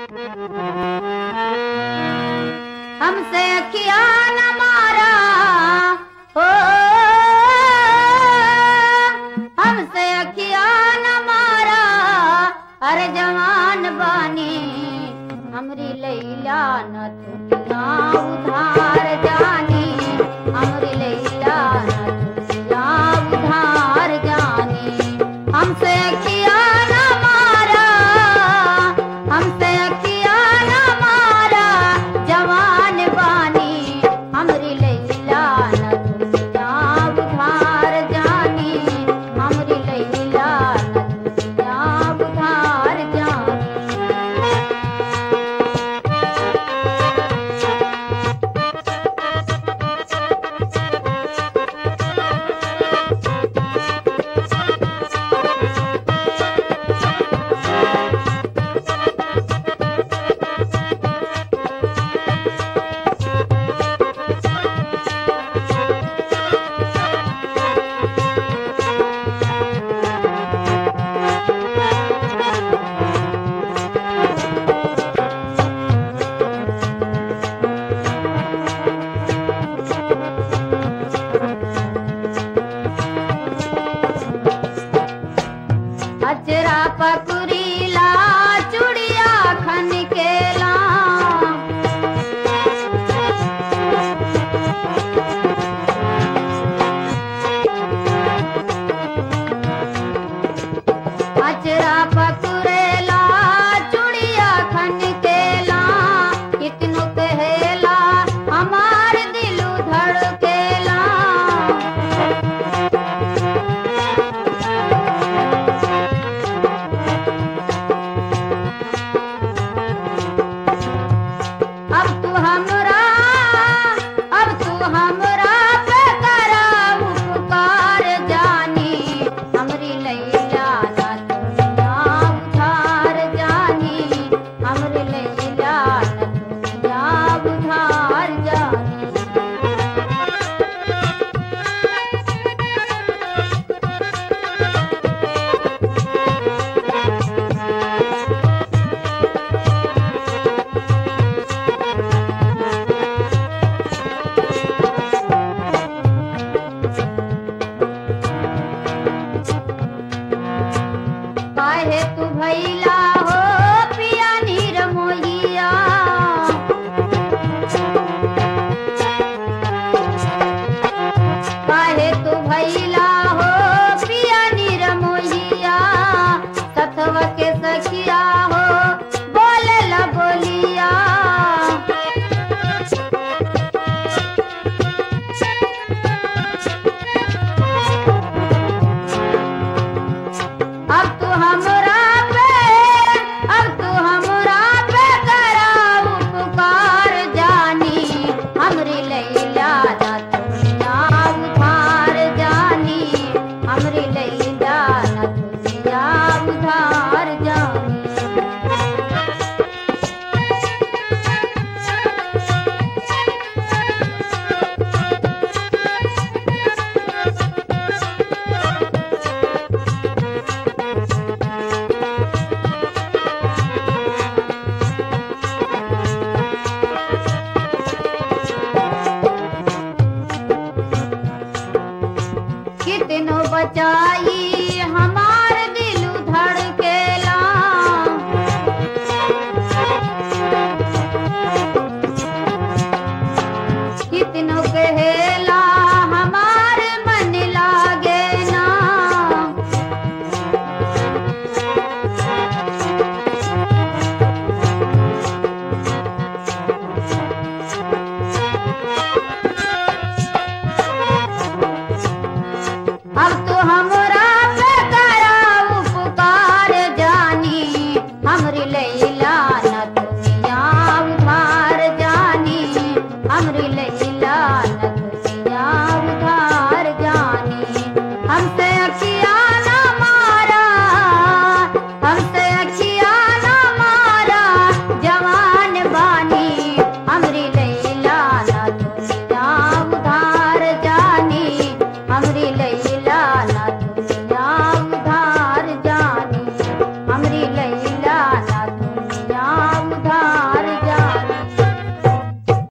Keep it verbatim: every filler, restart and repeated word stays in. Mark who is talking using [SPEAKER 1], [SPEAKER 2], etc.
[SPEAKER 1] हमसे अखिया न मारा हो, हमसे अखिया न मारा, अरे जवान बानी हमरी लैला न तुझा उधार जानी, हमरी लैला न तुझा उधार जानी। हमसे अखिया न मारा, हमसे अखिया न मारा, जवान बानी हमरी लैला न तुझा उधार जानी, हमरी लैला न तुझा उधार जानी। अजरा पकुरीला चुड़िया खन केला, अजरा पकुरेला चुड़िया खन केला, कितनो कहेला हमार दिलु धड़केला। अब तू हमरा, अब तू हमरा पे करा उपकार जानी, हमरी लैला न तुझा उधार जानी, हमरी लैला न तुझा उधार जानी। काहे तू भैला हो पिया नीर मोहिया, काहे तू भैला हो पिया नीर मोहिया, सतव के सखिया हो बोले ला बोलिया। अब तू हमरा पे, अब तू हमरा पे करा उपकार जानी, हमरी लैला न तुझा उधार जानी, हमरी लैला न तुझा उधार जानी। कितनो बचाई हमार दिल धड़केला, कितनो कहेला हमार मन लागे ना। अब तो हमरा पे करा उपकार जानी, हमरी लैला